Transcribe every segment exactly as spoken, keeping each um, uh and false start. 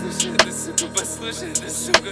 послушай, да сука, послушай, да сука.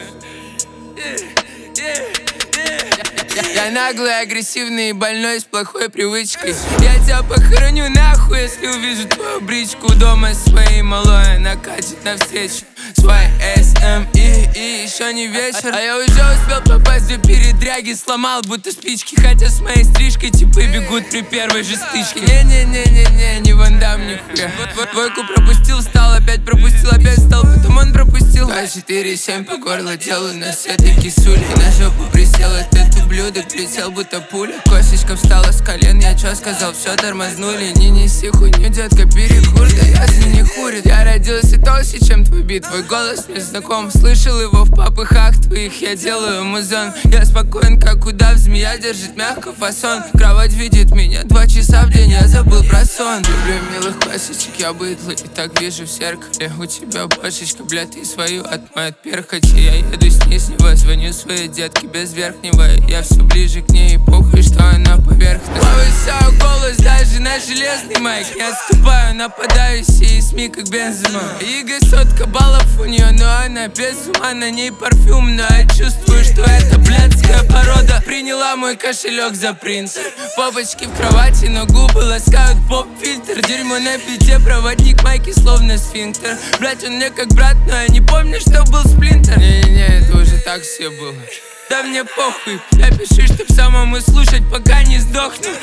Я наглый, агрессивный и больной с плохой привычкой. Я тебя похороню нахуй, если увижу твою бричку дома своей малой. Накатит навстречу свой эс эм и, и еще не вечер, а я уже успел попасть в передряги. Сломал будто спички, хотя с моей стрижкой типы бегут при первой же стычке. Не-не-не-не-не, не Ван Дам нихуя. Двойку пропустил, встал, опять пропустил, опять встал, потом он пропустил. Два, четыре, семь по горло делаю на с этой кисули. На жопу присел этот ублюдок, присел будто пуля. Косточка встала с колен, я чё сказал, все тормознули. Не неси хуйню, детка, перекур, да ясно не курит. Я родился толще, чем твой бит, твой голос мне знаком. Слышал его в попыхах твоих, я делаю музон. Я спокоен, как удав, змея держит мягко фасон. Кровать видит меня два часа в день, я забыл про сон. Люблю милых классичек, я быдло и так вижу в зеркале. У тебя башечка, блядь, ты свою отмоет перхоти. Я еду с ней с него, звоню своей детке без верхнего. Я все ближе к ней, похуй, что она поверхность. Повысяю голос даже на железный майк. Не отступаю, нападаю, сей СМИ как бензима. ЕГЭ сотка баллов у нее, но она без ума. На ней парфюм, но я чувствую, что это блядская порода. Приняла мой кошелек за принтер. Попочки в кровати, но губы ласкают поп-фильтр. Дерьмо на пяте, проводник майки словно сфинктер. Блять, он мне как брат, но я не помню, что был сплинтер. Не-не-не, это уже так все было. Да мне похуй, я пишу, чтоб самому слушать, пока не сдохну.